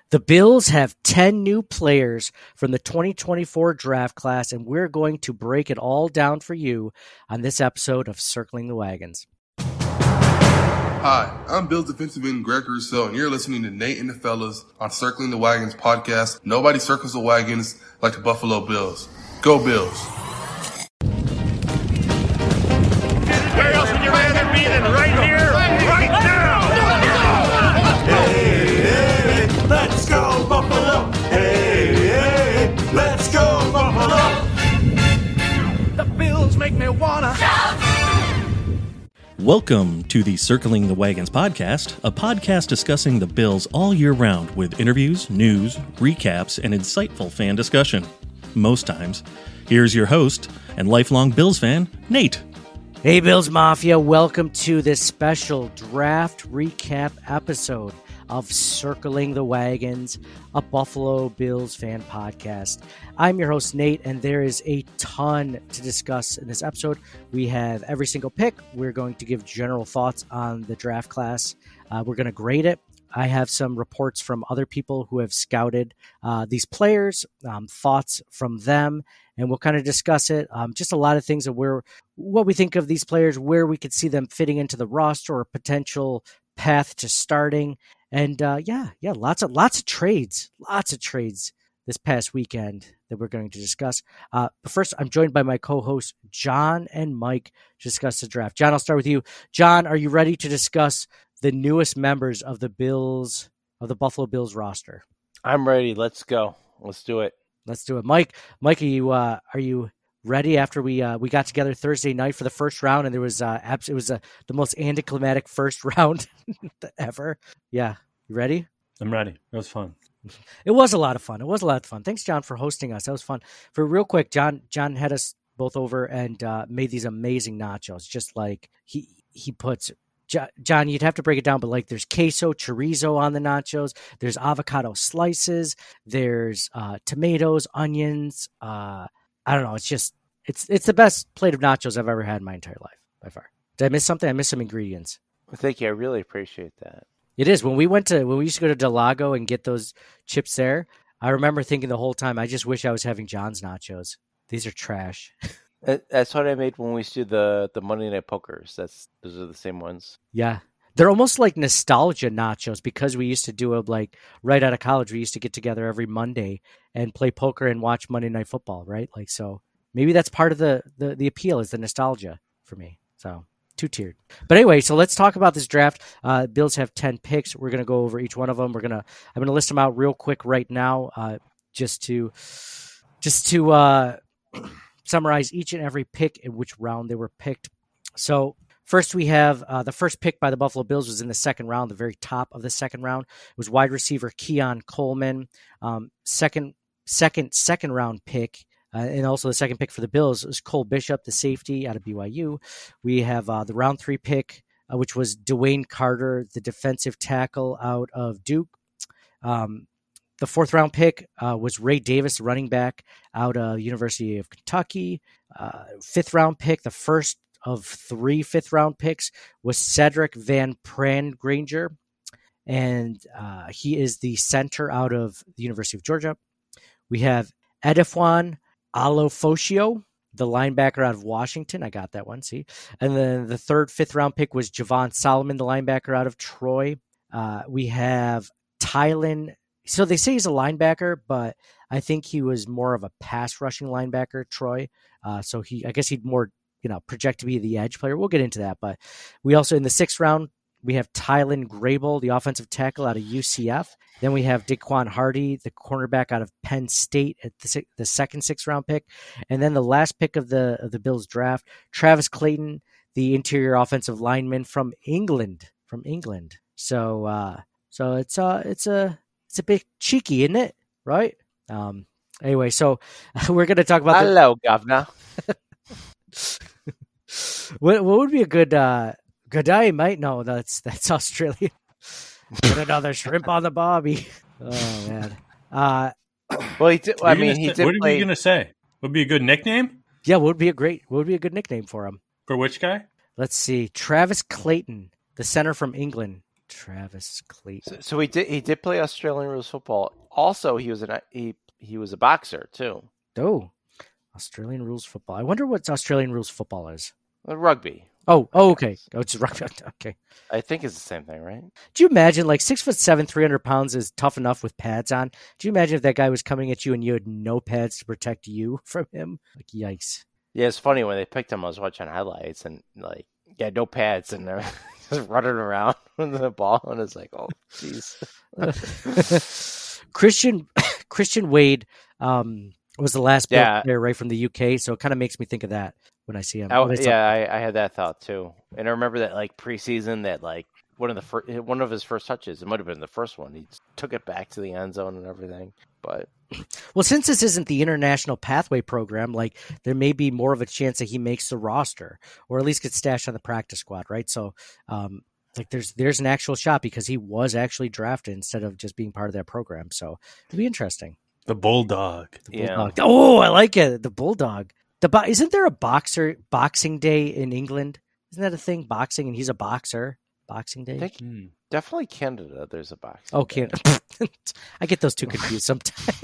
The Bills have 10 new players from the 2024 draft class, and we're going to break it all down for you on this episode of Circling the Wagons. Hi, I'm Bills defensive end Greg Rousseau, and you're listening to Nate and the Fellas on Circling the Wagons podcast. Nobody circles the wagons like the Buffalo Bills. Go Bills! Where else would you rather be than right here, right now? Hey, let's go Buffalo! Hey, let's go Buffalo! The Bills make me wanna shout! Welcome to the Circling the Wagons podcast, a podcast discussing the Bills all year round with interviews, news, recaps, and insightful fan discussion. Most times. Here's your host and lifelong Bills fan, Nate. Hey, Bills Mafia. Welcome to this special draft recap episode of Circling the Wagons, a Buffalo Bills fan podcast. I'm your host, Nate, and there is a ton to discuss in this episode. We have every single pick. We're going to give general thoughts on the draft class. We're going to grade it. I have some reports from other people who have scouted these players, thoughts from them, and we'll kind of discuss it. Just a lot of things of what we think of these players, where we could see them fitting into the roster or potential path to starting. And lots of trades this past weekend that we're going to discuss. But first, I'm joined by my co-hosts, John and Mike, to discuss the draft. John, I'll start with you. John, are you ready to discuss the newest members of the Buffalo Bills roster? I'm ready. Let's go. Let's do it. Mike, are you ready? After we got together Thursday night for the first round, and there was the most anticlimactic first round ever. Yeah, you ready? I'm ready. It was fun. It was a lot of fun. Thanks, John, for hosting us. That was fun. For real quick, John had us both over and made these amazing nachos. Just like he puts. John, you'd have to break it down, but like there's queso, chorizo on the nachos. There's avocado slices. There's tomatoes, onions. I don't know. It's the best plate of nachos I've ever had in my entire life by far. Did I miss something? I missed some ingredients. Well, thank you. I really appreciate that. It is. When we used to go to Del Lago and get those chips there, I remember thinking the whole time, I just wish I was having John's nachos. These are trash. That's what I made when we used to do the Monday Night Pokers. Those are the same ones. Yeah. They're almost like nostalgia nachos because we used to do it like right out of college. We used to get together every Monday and play poker and watch Monday Night Football, right? Like, so maybe that's part of the appeal is the nostalgia for me. So two-tiered. But anyway, so let's talk about this draft. Bills have 10 picks. We're going to go over each one of them. I'm going to list them out real quick right now just to summarize each and every pick in which round they were picked. So first we have the first pick by the Buffalo Bills was in the second round, the very top of the second round. It was wide receiver Keon Coleman. Second round pick, and also the second pick for the Bills was Cole Bishop, the safety out of BYU. We have the round 3 pick, which was Dwayne Carter, the defensive tackle out of Duke. The 4th round pick was Ray Davis, running back out of University of Kentucky. 5th round pick, the first of 3 5th round picks, was Cedric Van Pran-Granger, and he is the center out of the University of Georgia. We have Edefwan Alofosio, the linebacker out of Washington. I got that one, see? And then the 3rd, 5th round pick was Javon Solomon, the linebacker out of Troy. We have Tylen. So they say he's a linebacker, but I think he was more of a pass rushing linebacker, Troy. So I guess he'd more, project to be the edge player. We'll get into that. But we also, in the 6th round, we have Tylen Grable, the offensive tackle out of UCF. Then we have Daquan Hardy, the cornerback out of Penn State at the second 6th round pick. And then the last pick of the Bills draft, Travis Clayton, the interior offensive lineman from England. So it's a bit cheeky, isn't it? Right? Anyway, so we're going to talk about Hello, Governor. What would be a good day, mate? No, that's Australian. Put another shrimp on the barbie. Oh man. Well, he did. What are you going to say? Would be a good nickname? Yeah, what would be a good nickname for him? For which guy? Let's see. Travis Clayton, the center from England. Travis Clayton. So he did play Australian rules football. Also, he was a boxer too. Oh, Australian rules football. I wonder what Australian rules football is. Rugby. Oh, okay. Oh, it's rugby. Okay. I think it's the same thing, right? Do you imagine 6'7", 300 pounds is tough enough with pads on? Do you imagine if that guy was coming at you and you had no pads to protect you from him? Yikes. Yeah, it's funny when they picked him. I was watching highlights and no pads and they're just running around with the ball, and it's like, oh, jeez. Christian Wade was the last player right from the UK, so it kind of makes me think of that when I see him. I had that thought too, and I remember that preseason that one of his first touches, it might have been the first one, he took it back to the end zone and everything. But well, since this isn't the international pathway program, there may be more of a chance that he makes the roster or at least gets stashed on the practice squad, right? So there's an actual shot because he was actually drafted instead of just being part of that program. So it'll be interesting. The Bulldog. Oh, I like it. The Bulldog. Isn't there a boxing day in England? Isn't that a thing? Boxing, and he's a boxer. Boxing Day? Definitely Canada. There's a boxing. Oh, Canada. I get those two confused sometimes.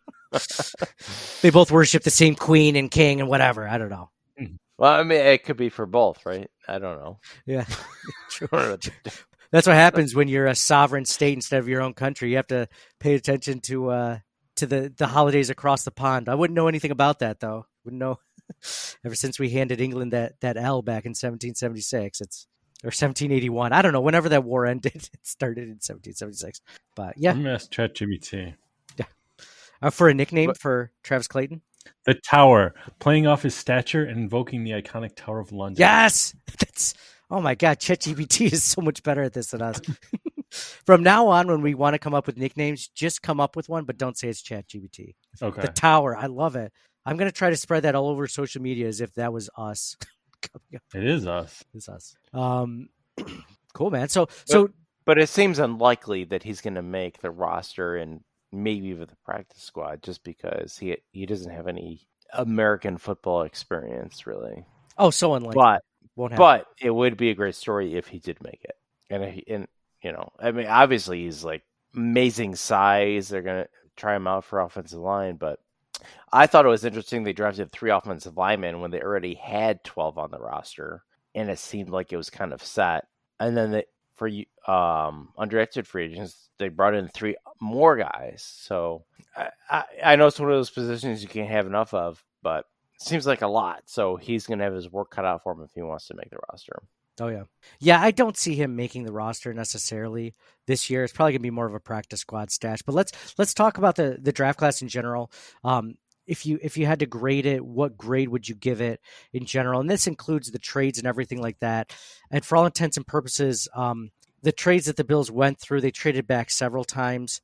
They both worship the same queen and king and whatever. I don't know. Well, I mean, it could be for both, right? I don't know. Yeah, true. That's what happens when you're a sovereign state instead of your own country. You have to pay attention to the holidays across the pond. I wouldn't know anything about that, though. Wouldn't know. Ever since we handed England that L back in 1776, or 1781. I don't know. Whenever that war ended, it started in 1776. But yeah. I'm going to ask ChatGPT. Yeah. For a nickname for Travis Clayton? The Tower. Playing off his stature and invoking the iconic Tower of London. Yes! Oh my God. ChatGPT is so much better at this than us. From now on, when we want to come up with nicknames, just come up with one, but don't say it's ChatGPT. Okay. The Tower. I love it. I'm going to try to spread that all over social media as if that was us. It is us. It's us. Cool, man. But it seems unlikely that he's going to make the roster and maybe even the practice squad just because he doesn't have any American football experience, really. Oh, so unlikely. But it would be a great story if he did make it. And I mean, obviously he's amazing size. They're going to try him out for offensive line, but I thought it was interesting they drafted 3 offensive linemen when they already had 12 on the roster, and it seemed like it was kind of set. And then for undrafted free agents, they brought in 3 more guys. So I know it's one of those positions you can't have enough of, but it seems like a lot. So he's going to have his work cut out for him if he wants to make the roster. Oh, yeah. Yeah, I don't see him making the roster necessarily this year. It's probably going to be more of a practice squad stash. But let's talk about the draft class in general. If you had to grade it, what grade would you give it in general? And this includes the trades and everything like that. And for all intents and purposes, the trades that the Bills went through, they traded back several times.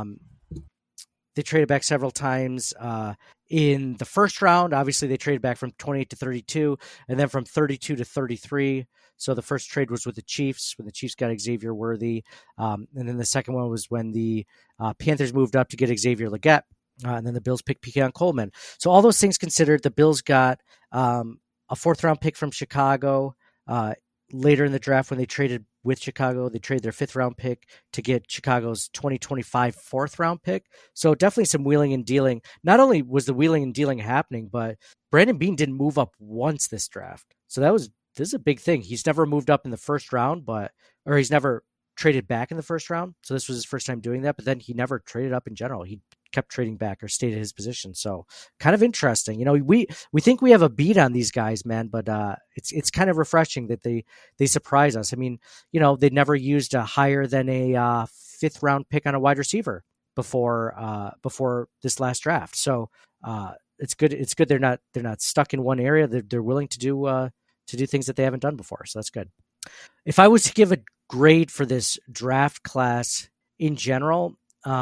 In the first round. Obviously, they traded back from 28 to 32, and then from 32 to 33. So the first trade was with the Chiefs when the Chiefs got Xavier Worthy. And then the second one was when the Panthers moved up to get Xavier Legette. And then the Bills picked Keon Coleman. So all those things considered, the Bills got a 4th-round pick from Chicago. Later in the draft, when they traded with Chicago, they traded their 5th-round pick to get Chicago's 2025 4th-round pick. So definitely some wheeling and dealing. Not only was the wheeling and dealing happening, but Brandon Beane didn't move up once this draft. So this is a big thing. He's never moved up in the first round, or he's never traded back in the first round. So this was his first time doing that, but then he never traded up in general. He kept trading back or stayed at his position. So kind of interesting. We think we have a beat on these guys, man, but it's kind of refreshing that they surprise us. I mean, they never used a higher than a 5th round pick on a wide receiver before this last draft. So it's good. It's good they're not stuck in one area. They're willing to do things that they haven't done before. So that's good. If I was to give a grade for this draft class in general,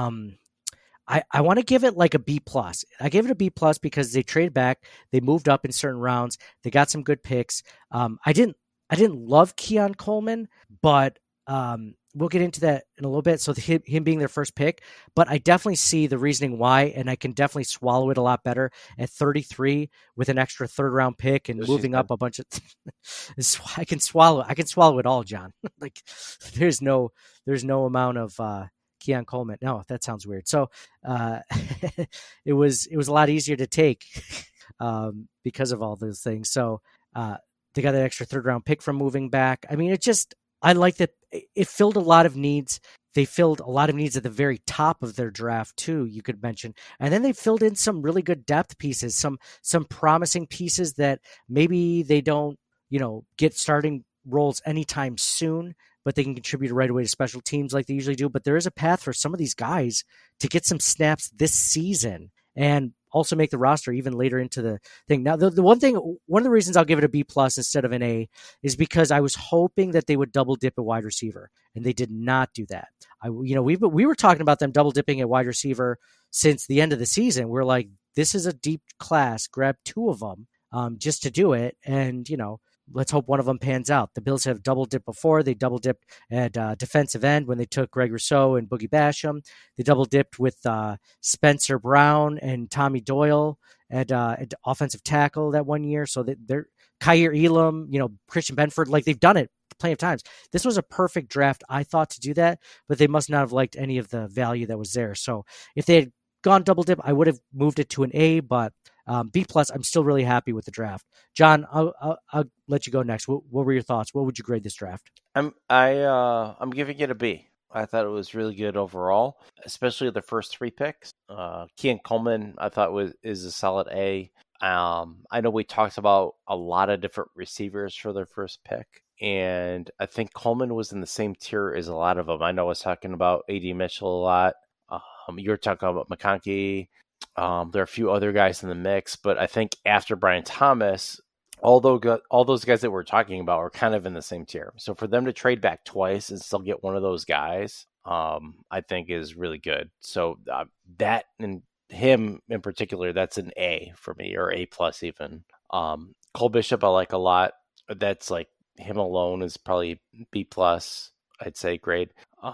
I want to give it like a B+. I gave it a B+ because they traded back, they moved up in certain rounds, they got some good picks. I didn't love Keon Coleman, but we'll get into that in a little bit. So him being their first pick, but I definitely see the reasoning why, and I can definitely swallow it a lot better at 33 with an extra third round pick and moving up a bunch of. I can swallow it all, John. Like there's no amount of Keon Coleman. No, that sounds weird. So it was a lot easier to take because of all those things. So they got an extra third round pick from moving back. I mean, I like that it filled a lot of needs. They filled a lot of needs at the very top of their draft too, you could mention. And then they filled in some really good depth pieces, some promising pieces that maybe they don't, get starting roles anytime soon, but they can contribute right away to special teams like they usually do. But there is a path for some of these guys to get some snaps this season and also make the roster even later into the thing. Now, the one of the reasons I'll give it a B+ instead of an A is because I was hoping that they would double dip at wide receiver, and they did not do that. We were talking about them double dipping at wide receiver since the end of the season. We're like, this is a deep class. Grab 2 of them just to do it, and let's hope one of them pans out. The Bills have double dipped before. They double dipped at defensive end when they took Greg Rousseau and Boogie Basham. They double dipped with Spencer Brown and Tommy Doyle at offensive tackle that one year. So they're Kaiir Elam, Christian Benford, like they've done it plenty of times. This was a perfect draft, I thought, to do that, but they must not have liked any of the value that was there. So if they had gone double dip, I would have moved it to an A, but B+, I'm still really happy with the draft. John, I'll let you go next. What were your thoughts? What would you grade this draft? I'm giving it a B. I thought it was really good overall, especially the first 3 picks. Keon Coleman, I thought is a solid A. I know we talked about a lot of different receivers for their first pick, and I think Coleman was in the same tier as a lot of them. I know I was talking about A.D. Mitchell a lot. You were talking about McConkey. There are a few other guys in the mix, but I think after Brian Thomas, all those guys that we're talking about are kind of in the same tier. So for them to trade back twice and still get one of those guys, I think is really good. So that and him in particular, that's an A for me, or A+ even. Cole Bishop I like a lot. That's like him alone is probably B+, I'd say grade.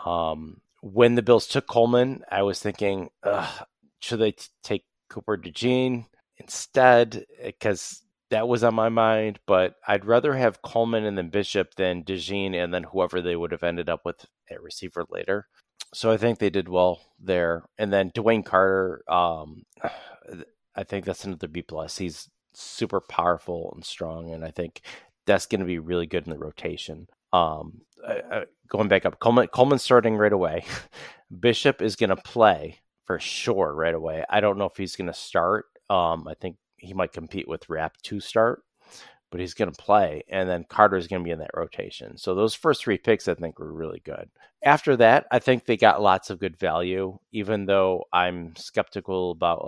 When the Bills took Coleman, I was thinking, should they take Cooper DeJean instead? Because that was on my mind, but I'd rather have Coleman and then Bishop than DeJean and then whoever they would have ended up with at receiver later. So I think they did well there. And then Dwayne Carter, I think that's another B+. He's super powerful and strong, and I think that's going to be really good in the rotation. Going back up, Coleman starting right away. Bishop is going to play for sure right away. I don't know if he's going to start. I think he might compete with Rapp to start, but he's going to play. And then Carter is going to be in that rotation. So those first 3 picks, I think, were really good. After that, I think they got lots of good value, even though I'm skeptical about,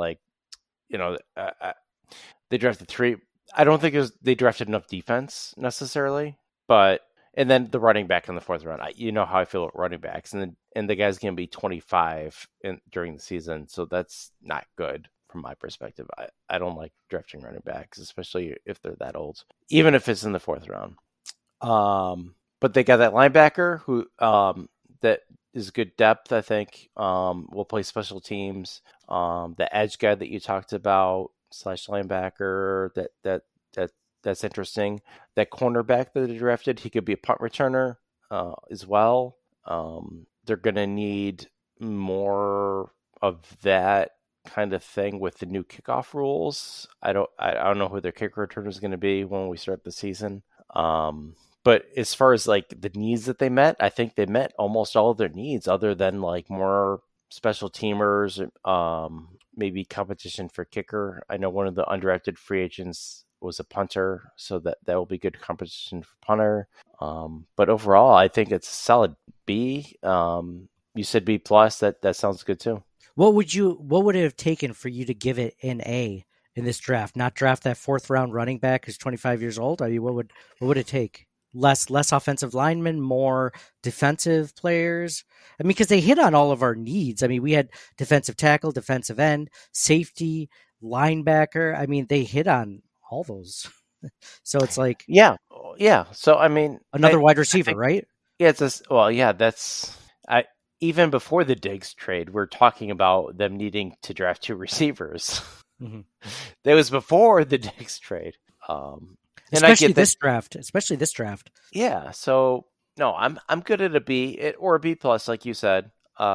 they drafted 3. I don't think they drafted enough defense necessarily, and then the running back in the 4th round. You know how I feel about running backs, and the guy's going to be 25 during the season, so that's not good from my perspective. I don't like drafting running backs, especially if they're that old, even if it's in the 4th round. But they got that linebacker who that is good depth, I think. Will play special teams. The edge guy that you talked about / linebacker, that's interesting. That cornerback that they drafted, he could be a punt returner as well. They're going to need more of that kind of thing with the new kickoff rules. I don't know who their kick returner is going to be when we start the season. But as far as like the needs that they met, I think they met almost all of their needs, other than like more special teamers, maybe competition for kicker. I know one of the undrafted free agents was a punter, so that will be good competition for punter. But overall, I think it's a solid B. You said B+. That sounds good too. What would it have taken for you to give it an A in this draft? Not draft that 4th round running back who's 25 years old. I mean, what would it take? Less offensive linemen, more defensive players. I mean, because they hit on all of our needs. I mean, we had defensive tackle, defensive end, safety, linebacker. I mean, they hit on all those. So it's like, yeah. So I mean, another wide receiver, right? Yeah, that's even before the Diggs trade, we're talking about them needing to draft 2 receivers. Mm-hmm. That was before the Diggs trade. Especially this draft. Yeah, so no, I'm good at a B or a B plus, like you said.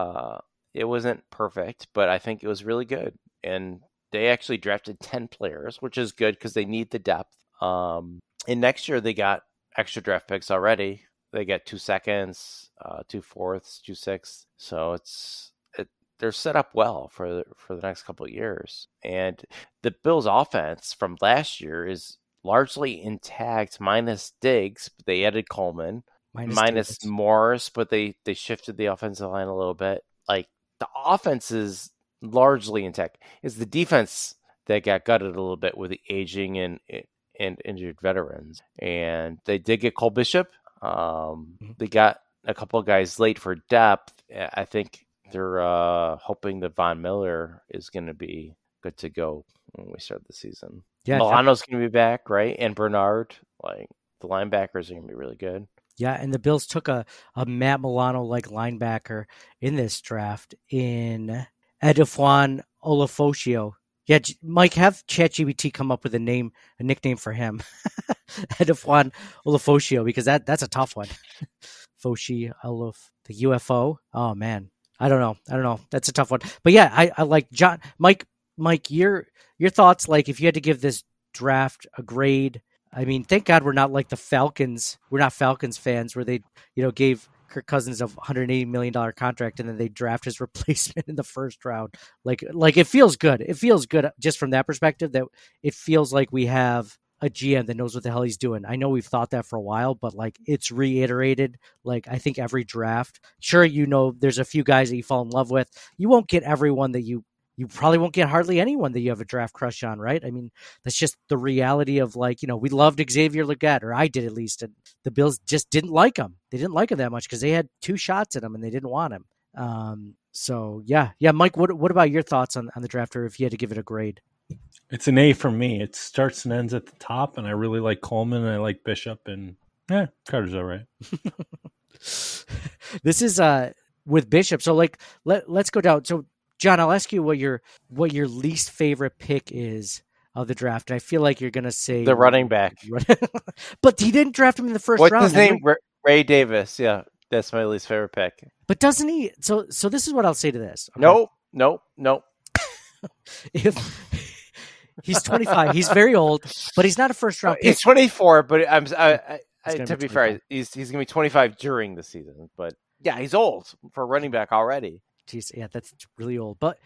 It wasn't perfect, but I think it was really good. And they actually drafted 10 players, which is good because they need the depth. And next year they got extra draft picks already. They get 2 seconds, 2 fourths, 2 sixths. So they're set up well for the next couple of years. And the Bills' offense from last year is largely intact, minus Diggs. They added Coleman, minus Morris, but they shifted the offensive line a little bit. Like, the offense is largely intact. It's the defense that got gutted a little bit with the aging and injured veterans. And they did get Cole Bishop. They got a couple of guys late for depth. I think they're hoping that Von Miller is going to be good to go when we start the season. Yeah, Milano's going to be back, right? And Bernard. Like, the linebackers are going to be really good. Yeah, and the Bills took a Matt Milano-like linebacker in this draft in Edefwan Olofosio. Yeah, Mike, have ChatGPT come up with a nickname for him. Edefwan Olofosio, because that's a tough one. Foshi Olof, the UFO. Oh man, I don't know. That's a tough one. But yeah, I like John. Mike, your thoughts? Like, if you had to give this draft a grade, I mean, thank God we're not like the Falcons. We're not Falcons fans where they, gave Kirk Cousins a $180 million contract and then they draft his replacement in the first round. Like it feels good. It feels good just from that perspective, that it feels like we have a GM that knows what the hell he's doing. I know we've thought that for a while, but like, it's reiterated. Like, I think every draft, sure, there's a few guys that you fall in love with. You won't get everyone that you probably won't get hardly anyone that you have a draft crush on, right? I mean, that's just the reality of, like, we loved Xavier Legette, or I did at least, and the Bills just didn't like him. They didn't like him that much because they had 2 shots at him and they didn't want him. So yeah, Mike, what about your thoughts on the draft, or if you had to give it a grade? It's an A for me. It starts and ends at the top, and I really like Coleman and I like Bishop, and Carter's all right. This is with Bishop. So like, let's go down. So John, I'll ask you what your least favorite pick is of the draft. And I feel like you're going to say the running back, but he didn't draft him in the first round. What's his name? Ray Davis. Yeah, that's my least favorite pick. But doesn't he? So this is what I'll say to this. Okay? Nope. If he's 25, he's very old, but he's not a first round pick. He's 24, but to be fair, he's going to be 25 during the season. But yeah, he's old for a running back already. Jeez, yeah, that's really old. But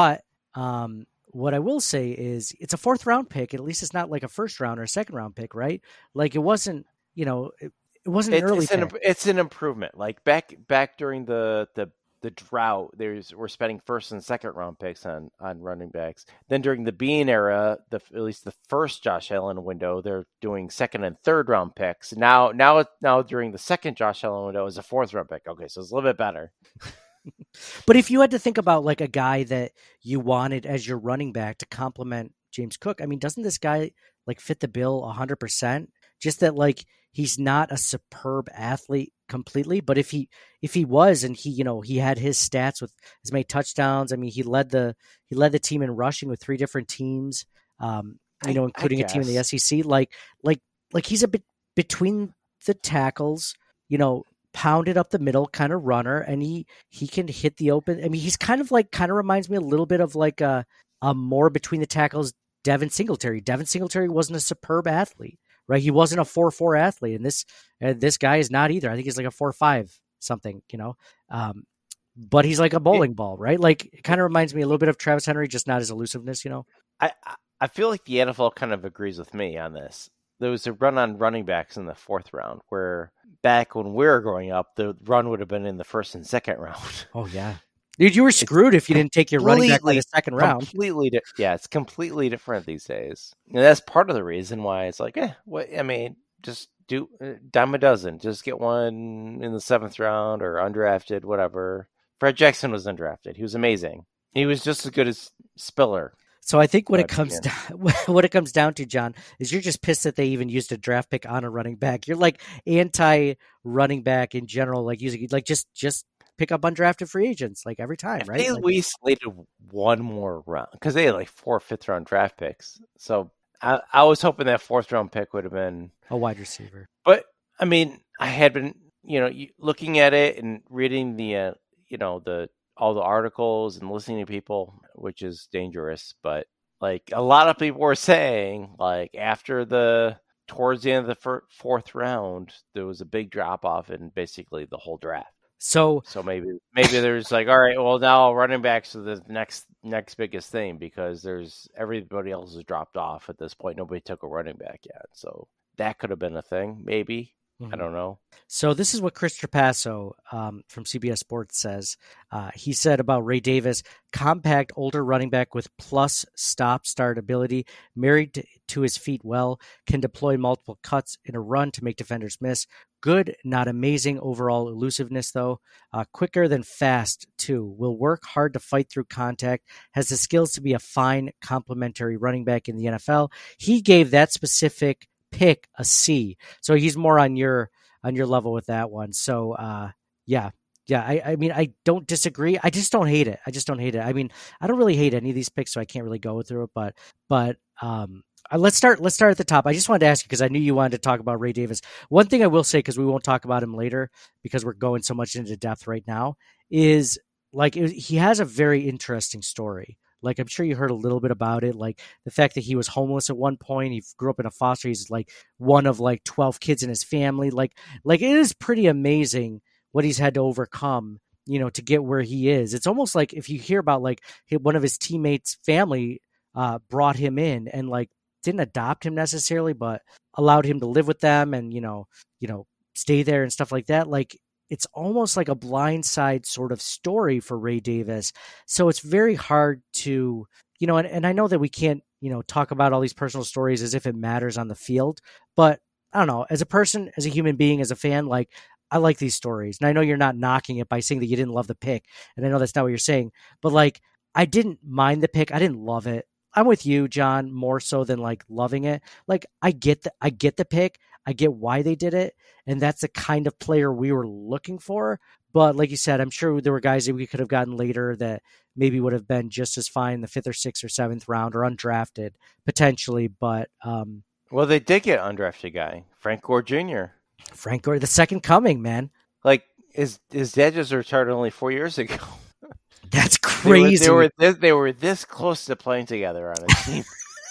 what I will say is it's a 4th round pick. At least it's not like a 1st round or a 2nd round pick, right? Like, it wasn't, it wasn't an early pick. It's an improvement. Like back during the drought, we're spending 1st and 2nd round picks on running backs. Then during the Bean era, at least the first Josh Allen window, they're doing 2nd and 3rd round picks. Now during the 2nd Josh Allen window is a 4th round pick. Okay, so it's a little bit better. But if you had to think about like a guy that you wanted as your running back to complement James Cook, I mean, doesn't this guy like fit the bill 100%? Just that, like, he's not a superb athlete completely, but if he was, and he had his stats with as many touchdowns. I mean, he led the team in rushing with 3 different teams, including a team in the SEC. Like he's a bit between the tackles, pounded up the middle kind of runner, and he can hit the open. I mean, he's kind of reminds me a little bit of like a more between the tackles Devin Singletary. Devin Singletary wasn't a superb athlete, right? He wasn't a 4.4 athlete, and this guy is not either. I think he's like a 4.5 something, but he's like a bowling ball, right? Like, it kind of reminds me a little bit of Travis Henry, just not his elusiveness, I feel like the NFL kind of agrees with me on this. There was a run on running backs in the 4th round, where back when we were growing up, the run would have been in the 1st and 2nd round. Oh yeah, dude, you were screwed if you didn't take your running back in the 2nd round. It's completely different these days, and that's part of the reason why it's like, just do dime a dozen, just get one in the 7th round or undrafted, whatever. Fred Jackson was undrafted. He was amazing. He was just as good as Spiller. So I think what it But comes again, down, what it comes down to, John, is you're just pissed that they even used a draft pick on a running back. You're like anti running back in general, like using like just pick up undrafted free agents like every time, if right? they at Like, least slated one more round, because they had like 4 5th-round draft picks. So I was hoping that 4th-round pick would have been a wide receiver. But I mean, I had been, looking at it and reading the, all the articles and listening to people, which is dangerous. But like a lot of people were saying, like towards the end of the 4th round, there was a big drop off in basically the whole draft. So So maybe there's like, all right, well now running backs are the next biggest thing because everybody else has dropped off at this point. Nobody took a running back yet, so that could have been a thing. Maybe I don't know. So this is what Chris Trapasso from CBS Sports says. He said about Ray Davis, compact, older running back with plus stop-start ability, married to his feet well, can deploy multiple cuts in a run to make defenders miss. Good, not amazing overall elusiveness, though. Quicker than fast, too. Will work hard to fight through contact. Has the skills to be a fine complementary running back in the NFL. He gave that specific pick a C. So he's more on your level with that one. So yeah. I mean, I don't disagree. I just don't hate it. I mean, I don't really hate any of these picks, so I can't really go through it. But let's start at the top. I just wanted to ask you because I knew you wanted to talk about Ray Davis. One thing I will say, because we won't talk about him later because we're going so much into depth right now, is like he has a very interesting story. Like, I'm sure you heard a little bit about it. Like the fact that he was homeless at one point, he grew up in a foster. He's like one of like 12 kids in his family. Like it is pretty amazing what he's had to overcome, to get where he is. It's almost like if you hear about like one of his teammates' family brought him in and like didn't adopt him necessarily, but allowed him to live with them and, stay there and stuff like that. Like, it's almost like a blindside sort of story for Ray Davis. So it's very hard to, and I know that we can't, talk about all these personal stories as if it matters on the field, but I don't know, as a person, as a human being, as a fan, like I like these stories. And I know you're not knocking it by saying that you didn't love the pick. And I know that's not what you're saying, but like, I didn't mind the pick. I didn't love it. I'm with you, John, more so than like loving it. Like I get the pick. I get why they did it. And that's the kind of player we were looking for. But like you said, I'm sure there were guys that we could have gotten later that maybe would have been just as fine in the 5th or 6th or 7th round or undrafted potentially. But well, they did get an undrafted guy, Frank Gore Jr. Frank Gore, the second coming, man. Like his dad just retired only 4 years ago. That's crazy. They were this close to playing together on a team.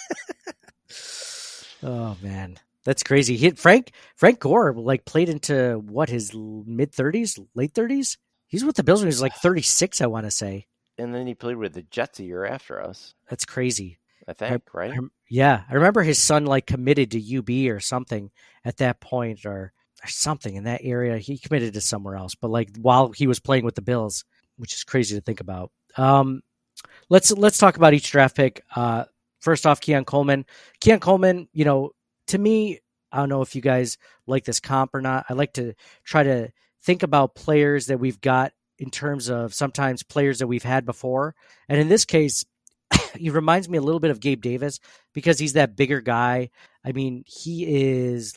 Oh man, that's crazy. Frank Gore like played into what, his mid-30s, late 30s. He's with the Bills when he was like 36, I want to say. And then he played with the Jets a year after us. That's crazy. I think, right? Yeah, I remember his son like committed to UB or something at that point, or something in that area. He committed to somewhere else, but like while he was playing with the Bills, which is crazy to think about. Let's talk about each draft pick. First off, Keon Coleman. Keon Coleman, to me, I don't know if you guys like this comp or not. I like to try to think about players that we've got in terms of sometimes players that we've had before. And in this case, he reminds me a little bit of Gabe Davis because he's that bigger guy. I mean, he is,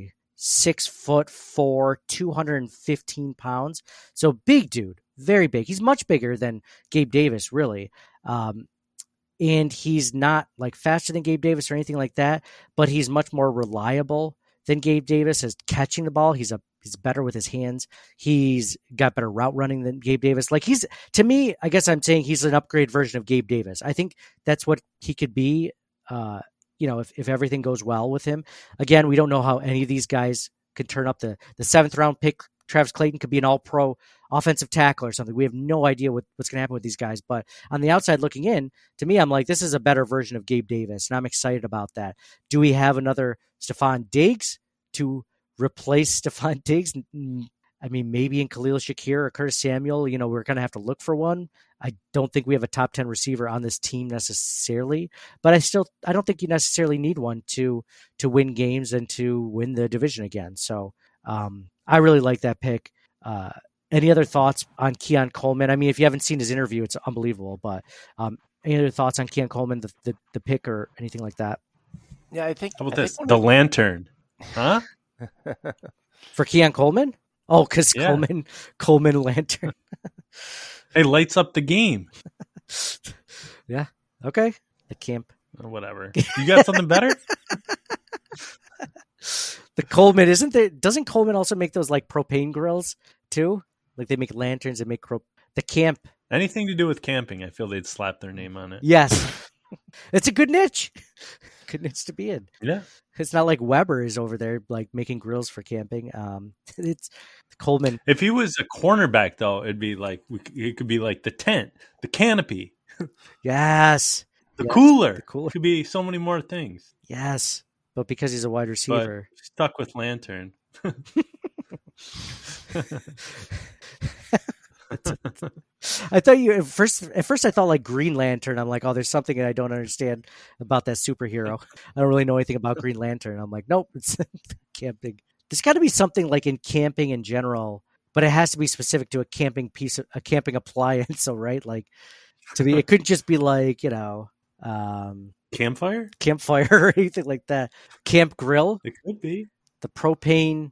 6'4", 215 pounds. So big dude, very big. He's much bigger than Gabe Davis, really. And he's not like faster than Gabe Davis or anything like that, but he's much more reliable than Gabe Davis as catching the ball. He's better with his hands. He's got better route running than Gabe Davis. Like to me, I guess I'm saying he's an upgrade version of Gabe Davis. I think that's what he could be. If everything goes well with him. Again, we don't know how any of these guys could turn up. The 7th round pick, Travis Clayton, could be an all-pro offensive tackle or something. We have no idea what's going to happen with these guys. But on the outside looking in, to me, I'm like, this is a better version of Gabe Davis, and I'm excited about that. Do we have another Stephon Diggs to replace Stephon Diggs? I mean, maybe in Khalil Shakir or Curtis Samuel, we're going to have to look for one. I don't think we have a top 10 receiver on this team necessarily, but I don't think you necessarily need one to win games and to win the division again. So I really like that pick. Any other thoughts on Keon Coleman? I mean, if you haven't seen his interview, it's unbelievable. But any other thoughts on Keon Coleman, the pick or anything like that? Yeah, I think. How about I this? think The lantern. Huh? For Keon Coleman? Oh, because Yeah. Coleman Lantern. It lights up the game. Yeah. Okay. The camp. Or whatever. You got something better? The Coleman, isn't there? Doesn't Coleman also make those like propane grills too? Like they make lanterns and make the camp. Anything to do with camping, I feel they'd slap their name on it. Yes. It's a good niche. Good niche to be in. Yeah. It's not like Weber is over there like making grills for camping. It's Coleman. If he was a cornerback, though, it'd be like it could be like the tent, the canopy, Yes. the Yes, cooler. the cooler. It could be so many more things. Yes. But because he's a wide But receiver. stuck with lantern. I thought you at first I thought like Green Lantern. I'm like, oh, there's something that I don't understand about that superhero. I don't really know anything about Green Lantern. I'm like, nope, it's camping. There's got to be something like in camping in general, but it has to be specific to a camping appliance. So right, like to me, it couldn't just be like Campfire? campfire or anything like that. Camp grill, It could be. the propane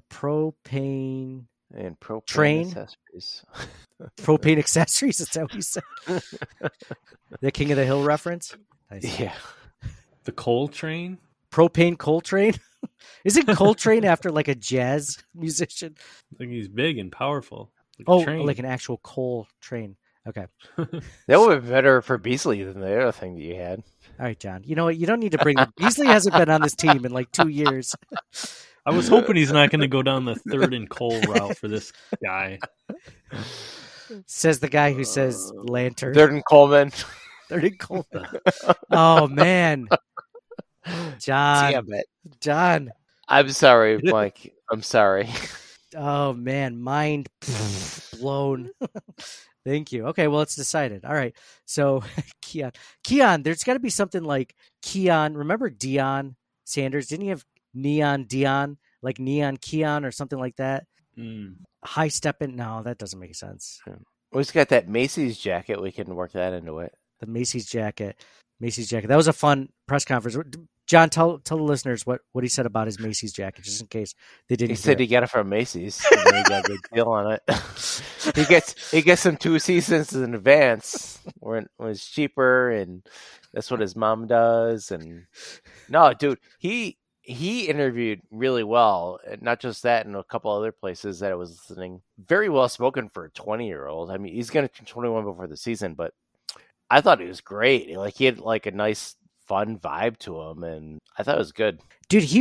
and propane Train? accessories. propane accessories. Is that what you said? The King of the Hill reference. Nice. Yeah. The coal train? Propane Coltrane. Isn't Coltrane after like a jazz musician? I think he's big and powerful. Like a Oh, train. like an actual coal train. Okay. That would be better for Beasley than the other thing that you had. All right, John. You know what? You don't need to bring Beasley hasn't been on this team in like 2 years. I was hoping he's not going to go down the third and coal route for this guy. Says the guy who says lantern. Third and Coleman. Third and coal. Oh man. John. Damn it. John. I'm sorry, Mike. I'm sorry. Oh man, mind blown. Thank you. Okay, well, it's decided. All right. So Keon, there's got to be something like Keon. Remember Deion Sanders? Didn't he have Neon Deion, like Neon Keon or something like that? High stepping? No, that doesn't make sense. We've got that Macy's jacket. We can work that into it. The Macy's jacket. That was a fun press conference. John, tell the listeners what he said about his Macy's jacket, just in case they didn't. He said he got it from Macy's. And then he got a good deal on it. he gets them 2 seasons in advance when it's cheaper, and that's what his mom does. And no, dude, he interviewed really well. And not just that, in a couple other places that I was listening. Very well spoken for a 20-year-old. I mean, he's going to turn 21 before the season, but I thought he was great. Like he had like a nice, fun vibe to him, and I thought it was good. Dude, he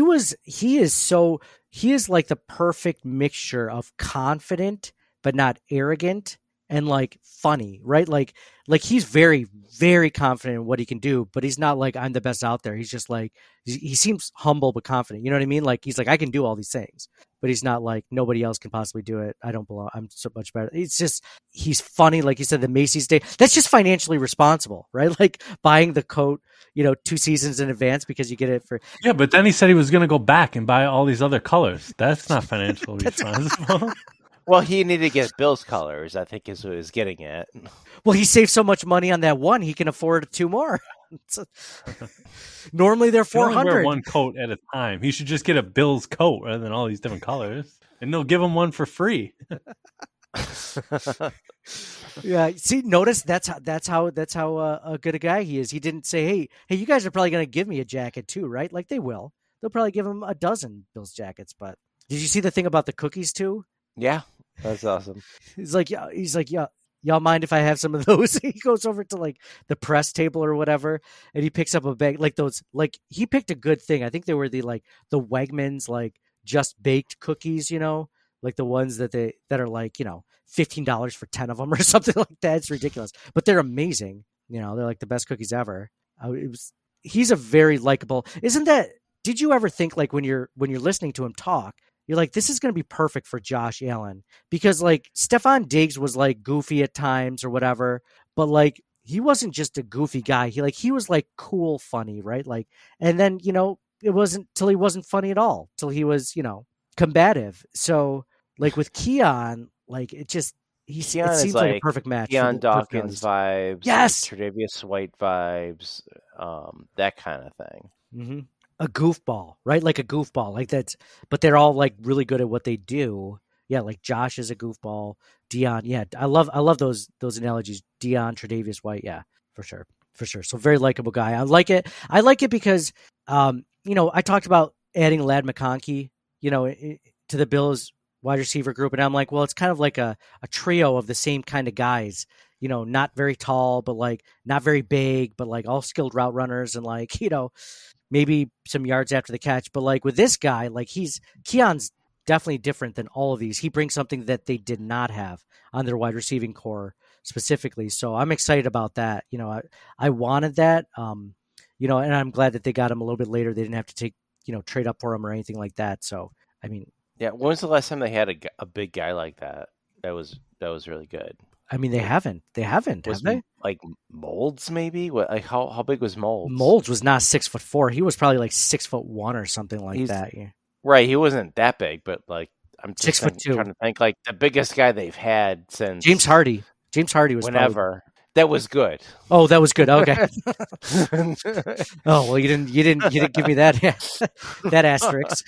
is like the perfect mixture of confident but not arrogant and like funny, right? Like he's very, very confident in what he can do, but he's not like, I'm the best out there. He's just like, he seems humble but confident. You know what I mean? Like he's like, I can do all these things, but he's not like, nobody else can possibly do it. I don't belong. I'm so much better. It's just, he's funny. Like you said, the Macy's Day, that's just financially responsible, right? Like buying the coat, 2 seasons in advance because you get it for. Yeah, but then he said he was going to go back and buy all these other colors. That's not financially responsible. Well, he needed to get Bill's colors, I think is what he was getting at. Well, he saved so much money on that one, he can afford 2 more. Normally they're He only wear $400. one coat at a time. He should just get a Bill's coat rather than all these different colors, and they'll give him one for free. Yeah, see, notice that's how good a guy he is. He didn't say, hey, you guys are probably going to give me a jacket too, right? Like they will. They'll probably give him a dozen Bills jackets. But did you see the thing about the cookies too? Yeah, that's awesome. He's like, y'all mind if I have some of those? He goes over to like the press table or whatever, and he picks up a bag like those. Like he picked a good thing. I think they were the Wegmans like just baked cookies, like the ones that are like $15 for 10 of them or something like that. It's ridiculous, but they're amazing. They're like the best cookies ever. He's a very likable. Isn't that? Did you ever think like when you're listening to him talk? You're like, this is going to be perfect for Josh Allen because like Stefon Diggs was like goofy at times or whatever, but like he wasn't just a goofy guy. He was like cool, funny, right? Like, and then, it wasn't till he wasn't funny at all, till he was, combative. So like with Keon, Like it just it Keon is seems like a like perfect match. Keon for Dawkins the vibes. Yes! Tre'Davious White vibes. That kind of thing. Mm-hmm. A goofball, right? Like a goofball, like that's. But they're all like really good at what they do. Yeah, like Josh is a goofball. Dion, yeah, I love those analogies. Dion, Tre'Davious White, yeah, for sure. So very likable guy. I like it. I like it because, I talked about adding Ladd McConkey, to the Bills wide receiver group, and I'm like, well, it's kind of like a trio of the same kind of guys. Not very tall, but like not very big, but like all skilled route runners, and like maybe some yards after the catch. But like with this guy, like Keon's definitely different than all of these. He brings something that they did not have on their wide receiving core specifically. So I'm excited about that. I wanted that, and I'm glad that they got him a little bit later. They didn't have to trade up for him or anything like that. So, I mean, yeah. When was the last time they had a big guy like that? That was really good. I mean, they haven't, have they? Like Molds, maybe? What? Like how big was Molds? Molds was not 6'4". He was probably like 6'1" or something like that. Yeah. Right, he wasn't that big, but like I'm just 6'2". trying to think like the biggest guy they've had since James Hardy. James Hardy was whenever. That was good. Oh, that was good. Okay. Oh well, you didn't give me that that asterisk.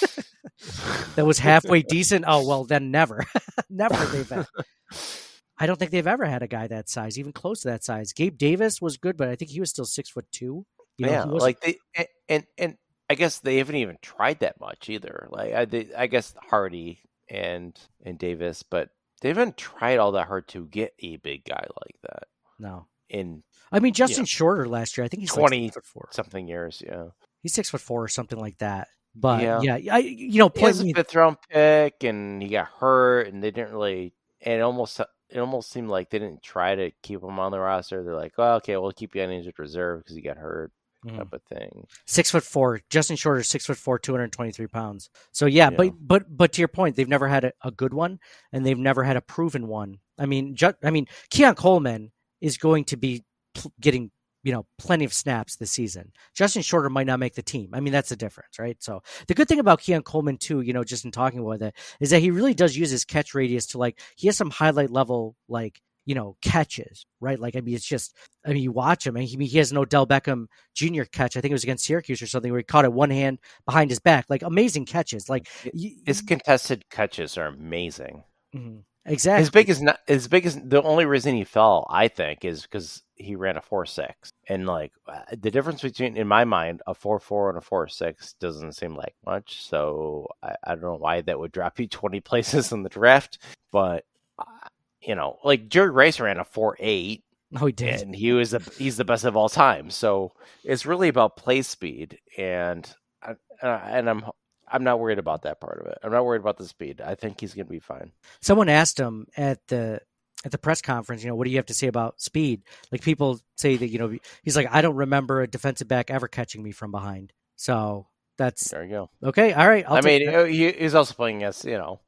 That was halfway decent. Oh well, then never they've had. I don't think they've ever had a guy that size, even close to that size. Gabe Davis was good, but I think he was still 6'2". Like they and I guess they haven't even tried that much either. Like I guess Hardy and Davis, but they haven't tried all that hard to get a big guy like that. No. I mean, Justin Shorter last year, I think he's 20 like 6'4" something years. Yeah, he's 6'4" or something like that. But yeah, he was a fifth round pick, and he got hurt, and they didn't really. And it almost seemed like they didn't try to keep him on the roster. They're like, "Oh, okay, we'll keep you on injured reserve because he got hurt." Type of thing. 6'4". Justin Shorter, 6'4", 223 pounds. So yeah. But to your point, they've never had a good one, and they've never had a proven one. I mean, Keon Coleman is going to be getting plenty of snaps this season. Justin Shorter might not make the team. I mean, that's the difference, right? So the good thing about Keon Coleman too, just in talking about that, is that he really does use his catch radius to he has some highlight level catches, right? Like, I mean, it's just, you watch him and he has an Odell Beckham Jr. catch. I think it was against Syracuse or something where he caught it one hand behind his back, like amazing catches. Like his contested catches are amazing. Mm-hmm. Exactly. His biggest, the only reason he fell, I think, is because he ran a 4.6, and the difference between, in my mind, a 4.4 and a 4.6 doesn't seem like much. So I don't know why that would drop you 20 places in the draft, but Jerry Rice ran a 4.8. Oh, he did, and he's the best of all time. So it's really about play speed, and I'm not worried about that part of it. I'm not worried about the speed. I think he's going to be fine. Someone asked him at the press conference, what do you have to say about speed? Like, people say that, he's like, I don't remember a defensive back ever catching me from behind. So that's there you go. Okay. All right. He's also playing against,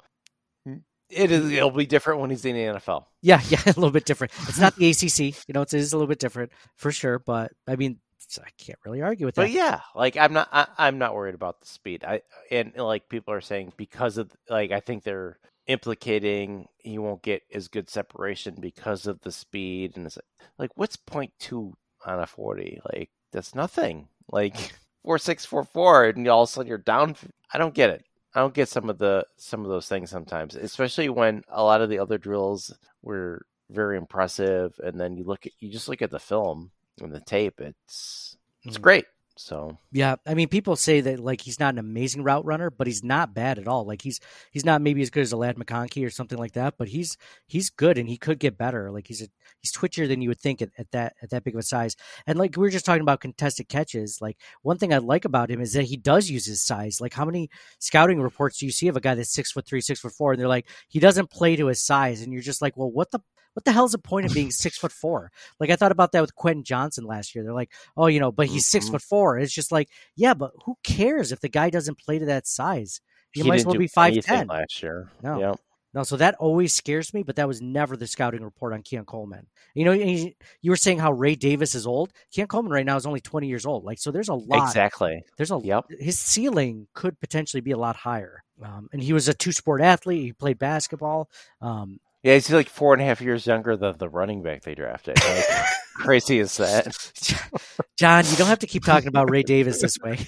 it'll be different when he's in the NFL. Yeah. A little bit different. It's not the ACC, it is a little bit different for sure. But I mean, I can't really argue with that. But yeah, I'm not worried about the speed. People are saying because of I think they're implicating he won't get as good separation because of the speed, and it's like what's 0.2 on a 40? Like that's nothing. Like 4.6, 4.4, and all of a sudden you're down. I don't get it. I don't get some of those things sometimes, especially when a lot of the other drills were very impressive, and then you just look at the film and the tape. It's great. So yeah, I mean, people say that he's not an amazing route runner, but he's not bad at all. Like he's not maybe as good as a Ladd McConkey or something like that, but he's good and he could get better. Like he's twitchier than you would think at that big of a size. And we were just talking about contested catches. Like one thing I like about him is that he does use his size. Like how many scouting reports do you see of a guy that's 6'3", 6'4", and they're like, he doesn't play to his size, and you're just like, well, what the hell's the point of being 6'4"? Like I thought about that with Quentin Johnson last year. They're like, oh, but he's 6'4". It's just like, yeah, but who cares if the guy doesn't play to that size? He might as well be 5'10" last year. No. Yep. No, so that always scares me, but that was never the scouting report on Keon Coleman. You were saying how Ray Davis is old. Keon Coleman right now is only 20 years old. So there's a lot. Exactly. His ceiling could potentially be a lot higher And he was a two-sport athlete. He played basketball. Yeah, he's like 4.5 years younger than the running back they drafted. How crazy is that? John, you don't have to keep talking about Ray Davis this way.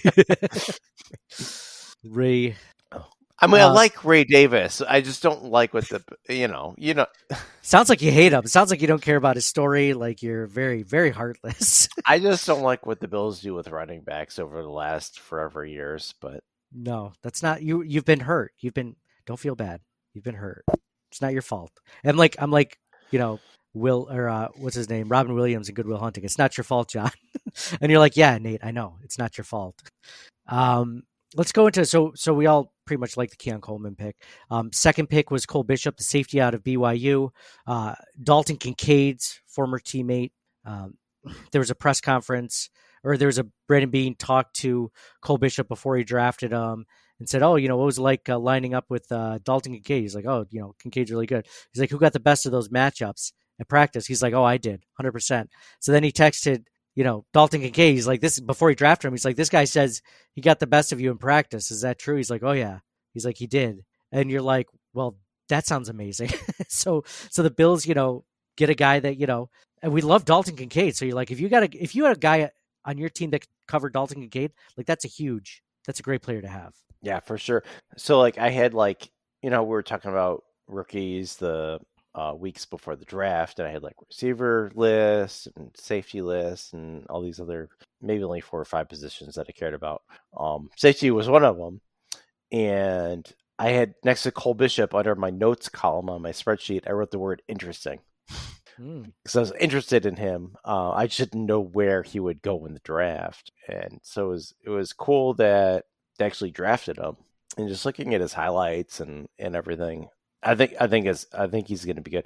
Ray. I mean, I like Ray Davis. I just don't like what Sounds like you hate him. Sounds like you don't care about his story. Like you're very, very heartless. I just don't like what the Bills do with running backs over the last forever years. But no, that's not you. You've been hurt. Don't feel bad. You've been hurt. It's not your fault. I'm like, Will or what's his name? Robin Williams in Good Will Hunting. It's not your fault, John. And you're like, yeah, Nate, I know it's not your fault. Let's go into so we all pretty much like the Keon Coleman pick. Second pick was Cole Bishop, the safety out of BYU. Dalton Kincaid's former teammate. There was a press conference, or there was a Brandon Beane talked to Cole Bishop before he drafted him. And said, what was it like lining up with Dalton Kincaid? He's like, Kincaid's really good. He's like, who got the best of those matchups at practice? He's like, I did, 100%. So then he texted, Dalton Kincaid. He's like, this before he drafted him. He's like, this guy says he got the best of you in practice. Is that true? He's like, oh yeah. He's like, he did. And you're like, well, that sounds amazing. So the Bills, get a guy that, and we love Dalton Kincaid. So you're like, if you had a guy on your team that covered Dalton Kincaid, like that's a great player to have. Yeah, for sure. So like I had we were talking about rookies the weeks before the draft, and I had like receiver lists and safety lists and all these other maybe only 4 or 5 positions that I cared about. Safety was one of them, and I had next to Cole Bishop under my notes column on my spreadsheet, I wrote the word interesting because I was interested in him. I just didn't know where he would go in the draft, and so it was cool that they actually drafted him. And just looking at his highlights and everything, I think he's going to be good.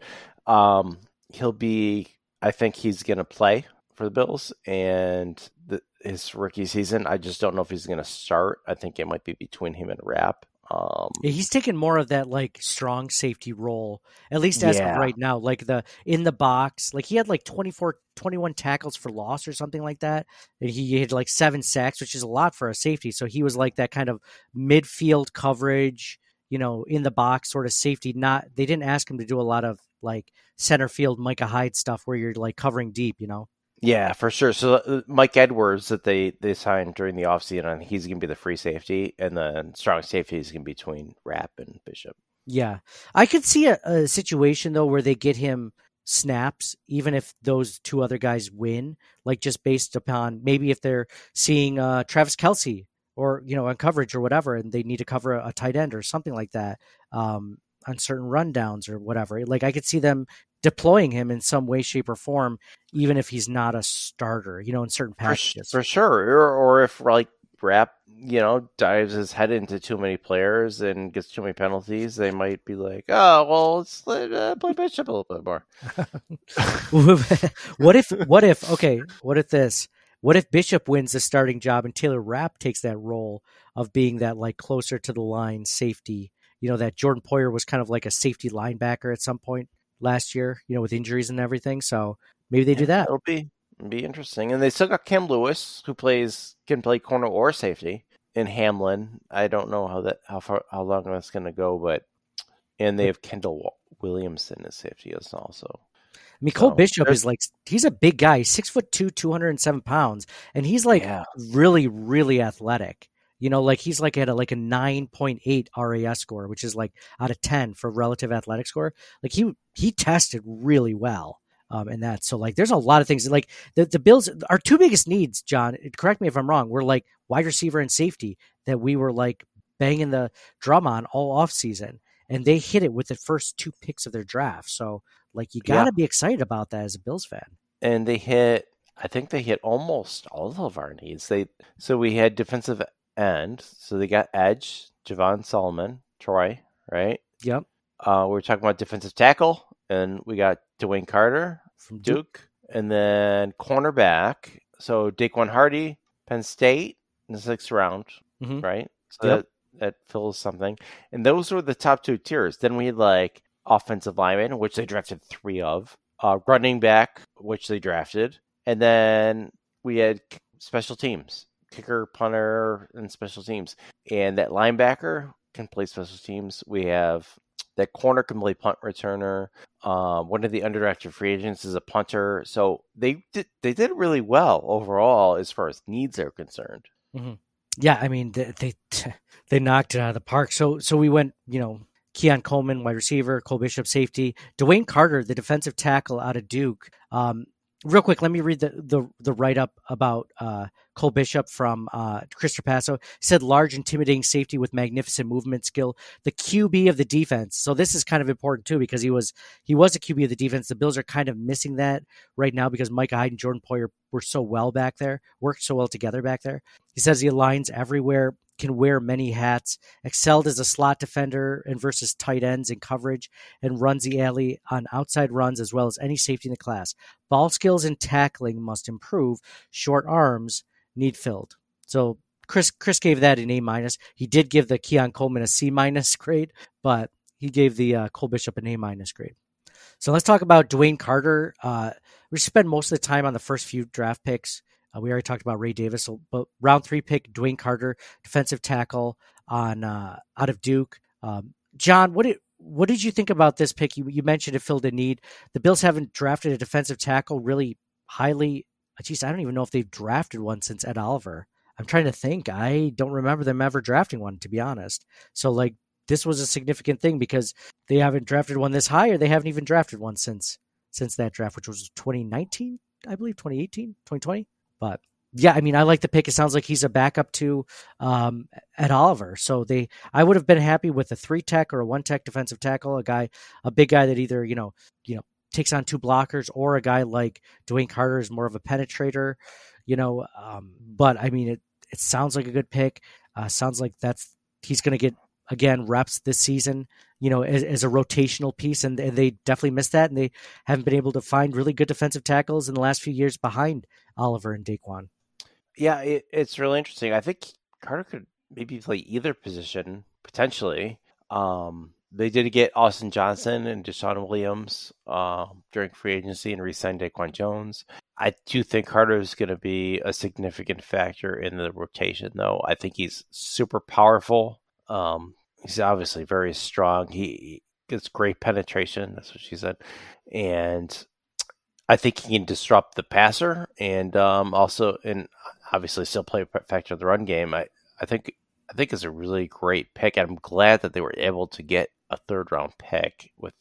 I think he's going to play for the Bills and his rookie season. I just don't know if he's going to start. I think it might be between him and Rapp. He's taken more of that like strong safety role, at least as of right now, like the in the box, like he had like 21 tackles for loss or something like that. And he had like 7 sacks, which is a lot for a safety. So he was like that kind of midfield coverage, in the box sort of safety. They didn't ask him to do a lot of like center field Micah Hyde stuff where you're like covering deep, Yeah, for sure. So Mike Edwards that they signed during the offseason, he's going to be the free safety, and the strong safety is going to be between Rapp and Bishop. Yeah. I could see a situation, though, where they get him snaps, even if those 2 other guys win, like just based upon maybe if they're seeing Travis Kelce or, on coverage or whatever, and they need to cover a tight end or something like that on certain rundowns or whatever. Like I could see them deploying him in some way, shape, or form, even if he's not a starter, in certain packages. For sure. Or if like Rapp, dives his head into too many players and gets too many penalties, they might be like, oh, well, let's play Bishop a little bit more. What if Bishop wins the starting job and Taylor Rapp takes that role of being that like closer to the line safety, that Jordan Poyer was kind of like a safety linebacker at some point last year, with injuries and everything. So maybe they do that. It'll be interesting. And they still got Cam Lewis, who can play corner or safety, in Hamlin. I don't know how long that's going to go, and they have Kendall Williamson as safety also. I mean, Cole Bishop is like, he's a big guy. He's 6'2", 207 pounds, and he's like really, really athletic. Like he's like at a 9.8 RAS score, which is like out of 10 for relative athletic score. Like he tested really well in that. So like there's a lot of things like the Bills, our 2 biggest needs, John, correct me if I'm wrong, were like wide receiver and safety that we were like banging the drum on all off season, and they hit it with the first 2 picks of their draft. So like you got to be excited about that as a Bills fan. And I think they hit almost all of our needs. So we had defensive end. So they got edge, Javon Solomon, Troy, right? Yep. We're talking about defensive tackle, and we got Dwayne Carter from Duke. And then cornerback. So Daquan Hardy, Penn State in the 6th round, right? So that fills something. And those were the top 2 tiers. Then we had like offensive lineman, which they drafted 3 of, running back, which they drafted. And then we had special teams, kicker, punter, and special teams. And that linebacker, can play special teams. We have that corner can play punt returner. One of the undrafted free agents is a punter. So they did really well overall as far as needs are concerned. Mm-hmm. Yeah, I mean they knocked it out of the park. So we went, Keon Coleman, wide receiver, Cole Bishop, safety, Dwayne Carter, the defensive tackle out of Duke. Real quick, let me read the write up about Cole Bishop from Chris Trapasso. He said, large, intimidating safety with magnificent movement skill, the QB of the defense. So this is kind of important too, because he was a QB of the defense. The Bills are kind of missing that right now because Micah Hyde and Jordan Poyer were so well back there, worked so well together back there. He says he aligns everywhere, can wear many hats, excelled as a slot defender and versus tight ends in coverage, and runs the alley on outside runs as well as any safety in the class. Ball skills and tackling must improve. Short arms need filled. So Chris gave that an A-. He did give the Keon Coleman a C- grade, but he gave the Cole Bishop an A- grade. So let's talk about Dwayne Carter. We spent most of the time on the first few draft picks. We already talked about Ray Davis, but round 3 pick, Dwayne Carter, defensive tackle on out of Duke. John, what did you think about this pick? You mentioned it filled a need. The Bills haven't drafted a defensive tackle really highly. Geez, I don't even know if they've drafted one since Ed Oliver. I'm trying to think. I don't remember them ever drafting one, to be honest. So, this was a significant thing because they haven't drafted one this high, or they haven't even drafted one since that draft, which was 2019, I believe, 2018, 2020. But yeah, I mean, I like the pick. It sounds like he's a backup to Ed Oliver. So I would have been happy with a 3-tech or a 1-tech defensive tackle, a big guy that either, takes on 2 blockers, or a guy like Dwayne Carter is more of a penetrator, but I mean, it sounds like a good pick. Sounds like he's going to get, again, reps this season, as a rotational piece, and they definitely missed that, and they haven't been able to find really good defensive tackles in the last few years behind Oliver and Daquan. Yeah, it's really interesting. I think Carter could maybe play either position, potentially. They did get Austin Johnson and Deshaun Williams during free agency and re-signed Daquan Jones. I do think Carter is going to be a significant factor in the rotation, though. I think he's super powerful. He's obviously very strong. He gets great penetration. That's what she said. And I think he can disrupt the passer and obviously still play a factor in the run game. I think it's a really great pick. I'm glad that they were able to get a 3rd-round pick with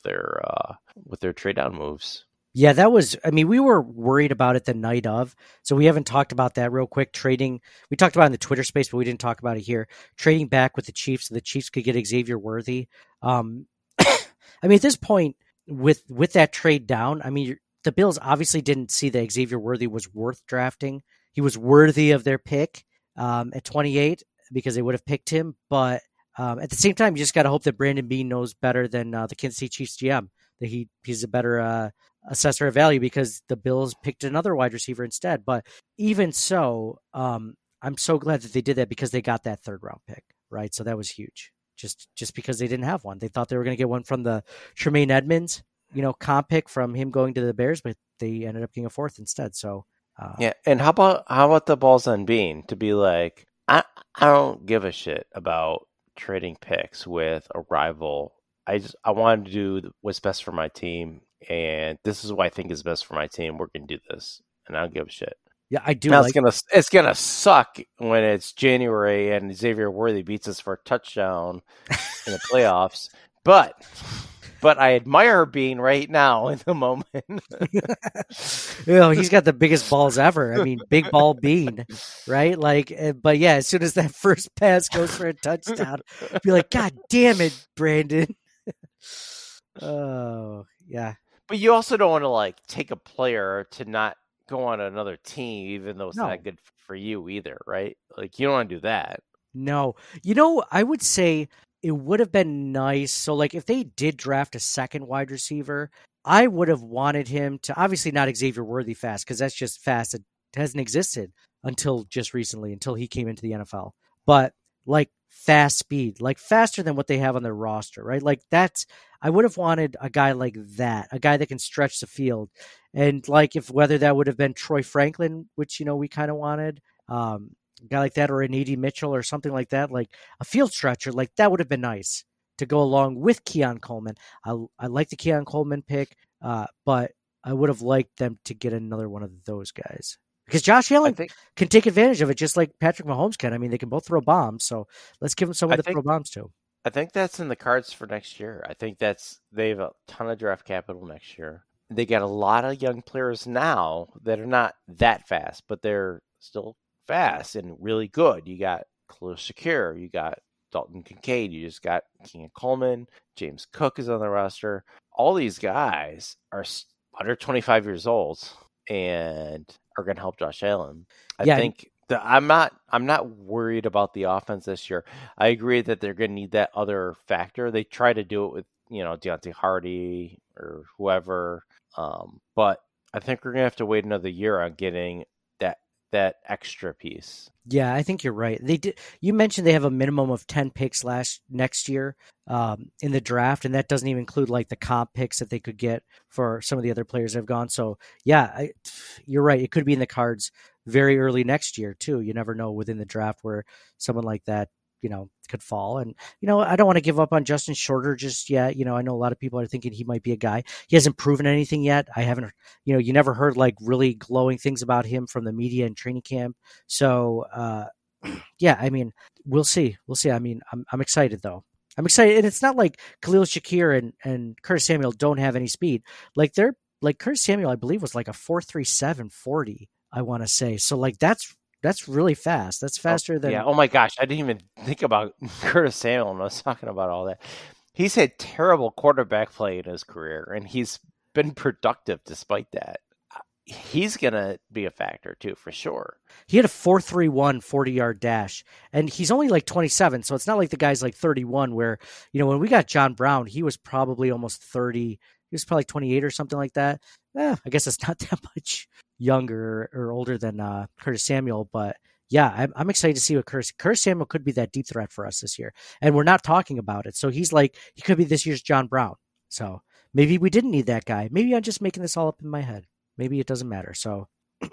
their trade down moves. Yeah, we were worried about it the night of, so we haven't talked about that real quick. Trading, we talked about it in the Twitter space, but we didn't talk about it here. Trading back with the Chiefs so the Chiefs could get Xavier Worthy. I mean, at this point, with that trade down, I mean, the Bills obviously didn't see that Xavier Worthy was worth drafting. He was worthy of their pick at 28 because they would have picked him, but at the same time, you just got to hope that Brandon Beane knows better than the Kansas City Chiefs GM, that he's a better assessor of value, because the Bills picked another wide receiver instead. But even so, I'm so glad that they did that, because they got that 3rd-round pick, right? So that was huge. Just because they didn't have one. They thought they were going to get one from the Tremaine Edmonds, comp pick from him going to the Bears, but they ended up getting a 4th instead. So yeah. And how about the balls on Beane to be like, I don't give a shit about trading picks with a rival. I wanted to do what's best for my team, and this is what I think is best for my team. We're gonna do this, and I don't give a shit. Yeah, I do. Now it's gonna suck when it's January and Xavier Worthy beats us for a touchdown in the playoffs, but I admire Beane right now in the moment. He's got the biggest balls ever. I mean, big ball Beane, right? But yeah, as soon as that first pass goes for a touchdown, be like, God damn it, Brandon. Oh, yeah. But you also don't want to take a player to not go on another team, even though it's not good for you either, right? You don't want to do that. No. I would say it would have been nice. So, if they did draft a 2nd wide receiver, I would have wanted him to, obviously not Xavier Worthy fast, because that's just fast. It hasn't existed until just recently, until he came into the NFL. But fast speed, faster than what they have on their roster, right? I would have wanted a guy like that, a guy that can stretch the field. And whether that would have been Troy Franklin, which, we kind of wanted, a guy like that, or an A.D. Mitchell or something like that, like a field stretcher, like that would have been nice to go along with Keon Coleman. I like the Keon Coleman pick, but I would have liked them to get another one of those guys. Because Josh Allen can take advantage of it just like Patrick Mahomes can. I mean, they can both throw bombs, so let's give them someone to throw bombs to. I think that's in the cards for next year. I think they have a ton of draft capital next year. They got a lot of young players now that are not that fast, but they're still fast and really good. You got Khalil Shakir, you got Dalton Kincaid, you just got Keon Coleman, James Cook is on the roster. All these guys are under 25 years old and are going to help Josh Allen. I think I'm not worried about the offense this year. I agree that they're going to need that other factor. They try to do it with, Deontay Hardy or whoever. But I think we're going to have to wait another year on getting that extra piece. Yeah, I think you're right. They did. You mentioned they have a minimum of 10 picks next year in the draft, and that doesn't even include like the comp picks that they could get for some of the other players that have gone. So yeah, you're right. It could be in the cards very early next year too. You never know within the draft where someone like that, could fall. And, I don't want to give up on Justin Shorter just yet. I know a lot of people are thinking he might be a guy. He hasn't proven anything yet. I haven't, you never heard like really glowing things about him from the media and training camp. So, yeah, I mean, we'll see. I mean, I'm excited though. I'm excited. And it's not like Khalil Shakir and Curtis Samuel don't have any speed. Like Curtis Samuel, I believe, was like a 4.37 40, I want to say. So like, that's really fast. That's faster than... Yeah. Oh, my gosh. I didn't even think about Curtis Samuel when I was talking about all that. He's had terrible quarterback play in his career, and he's been productive despite that. He's going to be a factor, too, for sure. He had a 4.31 40-yard dash, and he's only like 27, so it's not like the guy's like 31 where, when we got John Brown, he was probably almost 30. He was probably 28 or something like that. I guess it's not that much younger or older than Curtis Samuel, but yeah, I'm excited to see what Curtis Samuel could be that deep threat for us this year, and we're not talking about it. So he could be this year's John Brown. So maybe we didn't need that guy. Maybe I'm just making this all up in my head. Maybe it doesn't matter. So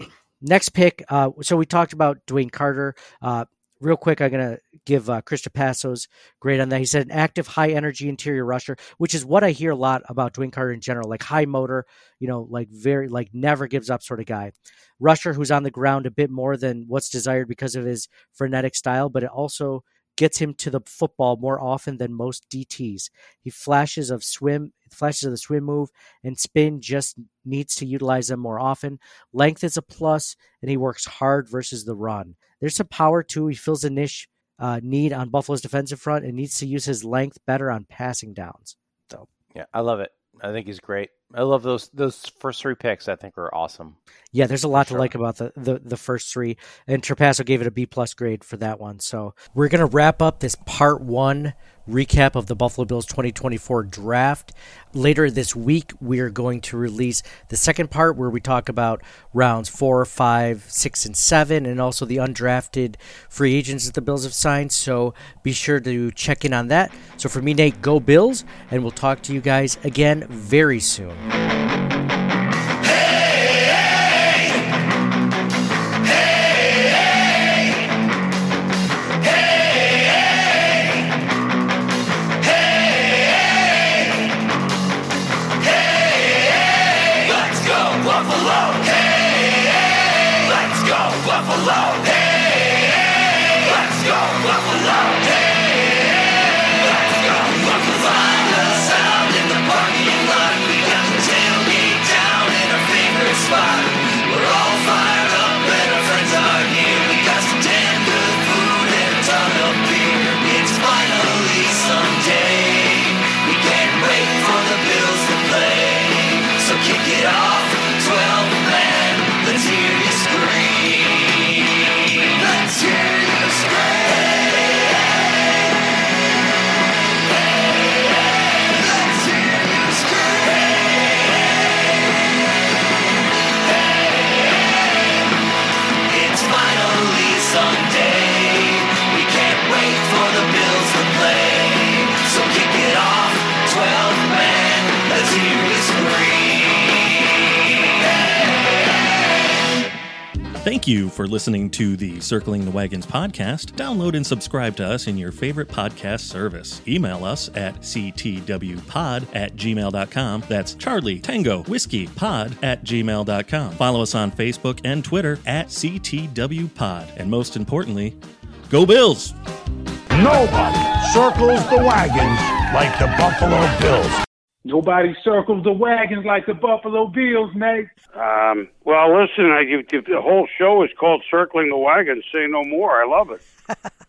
next pick. So we talked about Dwayne Carter. Real quick, I'm going to give Chris Trapasso's grade on that. He said an active, high-energy interior rusher, which is what I hear a lot about Dwayne Carter in general, like high motor, like very, like never gives up sort of guy. Rusher who's on the ground a bit more than what's desired because of his frenetic style, but it also gets him to the football more often than most DTs. He flashes of the swim move, and spin just needs to utilize them more often. Length is a plus, and he works hard versus the run. There's some power too. He fills a niche need on Buffalo's defensive front and needs to use his length better on passing downs. So yeah, I love it. I think he's great. I love those first three picks. I think are awesome. Yeah, there's a lot to like about the first three, and Trapasso gave it a B+ grade for that one. So we're gonna wrap up this part 1 recap of the Buffalo Bills 2024 draft. Later this week, we are going to release the second part where we talk about rounds 4, 5, 6, and 7, and also the undrafted free agents that the Bills have signed. So be sure to check in on that. So for me, Nate, go Bills, and we'll talk to you guys again very soon. Find the sound in the parking lot. We got the tailgate. Thank you for listening to the Circling the Wagons podcast. Download and subscribe to us in your favorite podcast service. Email us at ctwpod@gmail.com. That's Charlie Tango Whiskey Pod@gmail.com. Follow us on Facebook and Twitter at CTWPod. And most importantly, go Bills! Nobody circles the wagons like the Buffalo Bills. Nobody circles the wagons like the Buffalo Bills, Nate. Well, listen, the whole show is called Circling the Wagons. Say no more. I love it.